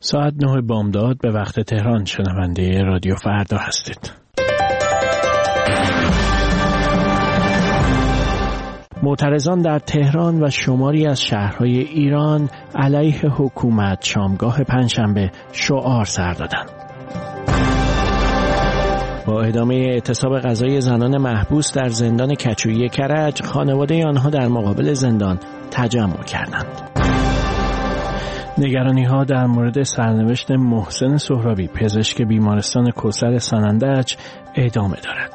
ساعت 9 بامداد به وقت تهران. شنونده رادیو فردا هستید. معترضان در تهران و شماری از شهرهای ایران علیه حکومت شامگاه پنجشنبه شعار سر دادند. با ادامه اعتصاب قضایی زنان محبوس در زندان کچویی کرج، خانواده آنها در مقابل زندان تجمع کردند. نگرانی‌ها در مورد سرنوشت محسن سهرابی، پزشک بیمارستان کوثر سنندج، ادامه دارد.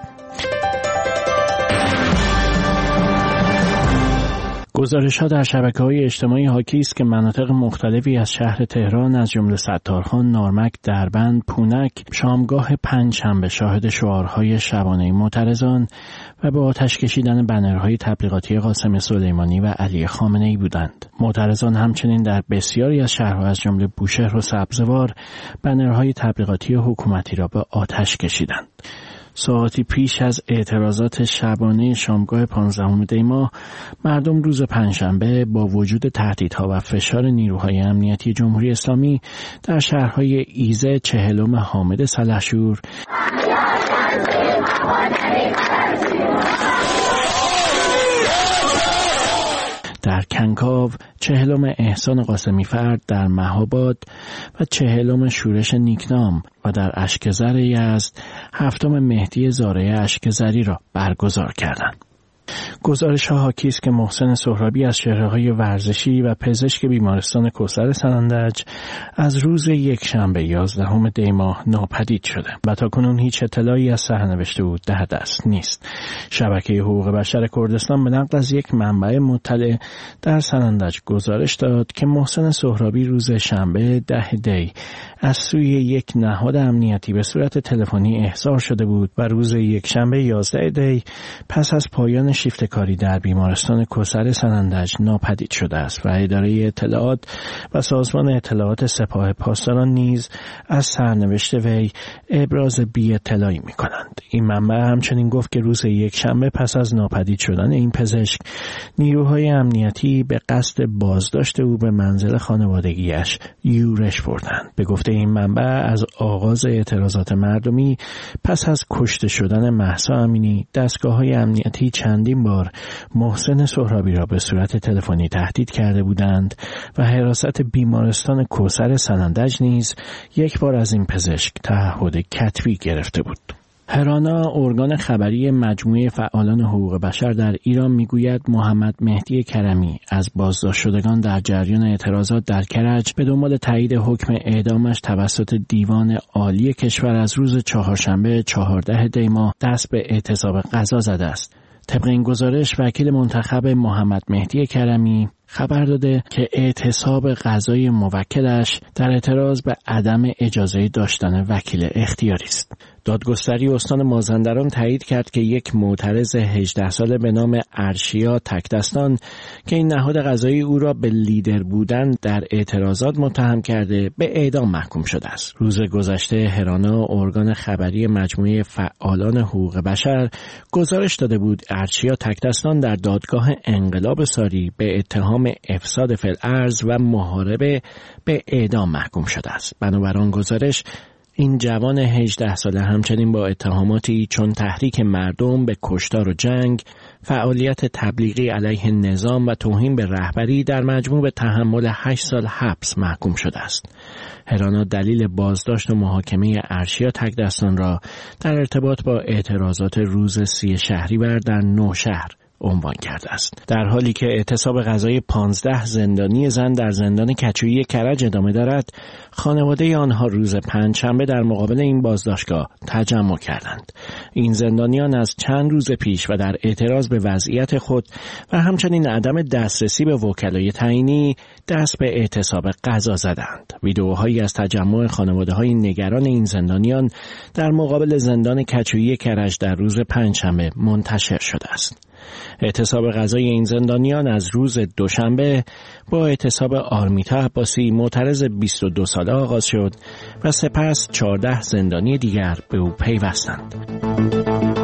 گزارش‌ها در شبکه‌های اجتماعی حاکی است که مناطق مختلفی از شهر تهران از جمله ستارخان، نارمک، دربند، پونک شامگاه پنجشنبه شاهد شعارهای شبانه معترضان و به آتش کشیدن بنرهای تبلیغاتی قاسم سلیمانی و علی خامنه‌ای بودند. معترضان همچنین در بسیاری از شهرها از جمله بوشهر و سبزوار بنرهای تبلیغاتی حکومتی را به آتش کشیدند. ساعتی پیش از اعتراضات شبانه شامگاه 15 دی ماه، مردم روز پنجشنبه با وجود تهدیدها و فشار نیروهای امنیتی جمهوری اسلامی در شهرهای ایزه، چهلم، حامد سلحشور، در کنکاو، چهلم احسان قاسمی فرد در مهاباد و چهلم شورش نیکنام و در اشکزر یزد هفتم مهدی زاره اشکزری را برگزار کردند. گزارش‌ها حاکی است که محسن سهرابی از چهره‌های ورزشی و پزشک بیمارستان کوثر سنندج از روز یکشنبه 11 دی ماه ناپدید شده و تاکنون هیچ اطلاعی از سرنوشت او در دست نیست. شبکه حقوق بشر کردستان به نقل از یک منبع مطلع در سنندج گزارش داد که محسن سهرابی روز شنبه 10 دی از سوی یک نهاد امنیتی به صورت تلفنی احضار شده بود و روز یکشنبه 11 دی پس از پایان شیفت کاری در بیمارستان کوثر سنندج ناپدید شده است و اداره اطلاعات و سازمان اطلاعات سپاه پاسداران نیز از سرنوشت وی ابراز بی اطلاعی می کنند. این منبع همچنین گفت که روز یکشنبه پس از ناپدید شدن این پزشک، نیروهای امنیتی به قصد بازداشت او به منزل خانوادگیش یورش بردند. به گفته این منبع از آغاز اعتراضات مردمی پس از کشته شدن مهسا امینی، دستگاه‌های امنیتی چندین بار محسن سهرابی را به صورت تلفنی تهدید کرده بودند و حراست بیمارستان کوثر سنندج نیز یک بار از این پزشک تعهد کتبی گرفته بود. هرانا، ارگان خبری مجموعه فعالان حقوق بشر در ایران، میگوید محمد مهدی کرمی از بازداشت شدگان در جریان اعتراضات در کرج به دنبال تایید حکم اعدامش توسط دیوان عالی کشور از روز چهارشنبه 14 دی ماه دست به اعتصاب قضا زده است. طبق این گزارش، وکیل منتخب محمد مهدی کرمی خبر داده که اعتصاب قضایی موکلش در اعتراض به عدم اجازه داشتن وکیل اختیاری است. دادگستری استان مازندران تایید کرد که یک معترض 18 ساله به نام ارشیا تکدستان که این نهاد قضایی او را به لیدر بودن در اعتراضات متهم کرده، به اعدام محکوم شده است. روز گذشته هرانا، ارگان خبری مجموعه فعالان حقوق بشر، گزارش داده بود ارشیا تکدستان در دادگاه انقلاب ساری به اتهام افساد فی‌الارض و محاربه به اعدام محکوم شده است. بنابر آن گزارش، این جوان 18 ساله همچنین با اتهاماتی چون تحریک مردم به کشتار و جنگ، فعالیت تبلیغی علیه نظام و توهین به رهبری در مجموع به تحمل 8 سال حبس محکوم شده است. هرانا دلیل بازداشت و محاکمه ارشیا تکدستان را در ارتباط با اعتراضات روز 30 شهریور در نوشهر عنوان کرده است. در حالی که اعتصاب قضایی 15 زندانی زن در زندان کچویی کرج ادامه دارد، خانواده آنها روز پنجشنبه در مقابل این بازداشتگاه تجمع کردند. این زندانیان از چند روز پیش و در اعتراض به وضعیت خود و همچنین عدم دسترسی به وکلای تعیینی دست به اعتصاب قضا زدند. ویدئوهایی از تجمع خانواده‌های نگران این زندانیان در مقابل زندان کچویی کرج در روز پنجشنبه منتشر شده است. اعتصاب قضایی این زندانیان از روز دوشنبه با اعتصاب آرمیتا عباسی، معترض 22 ساله آغاز شد و سپس 14 زندانی دیگر به او پیوستند.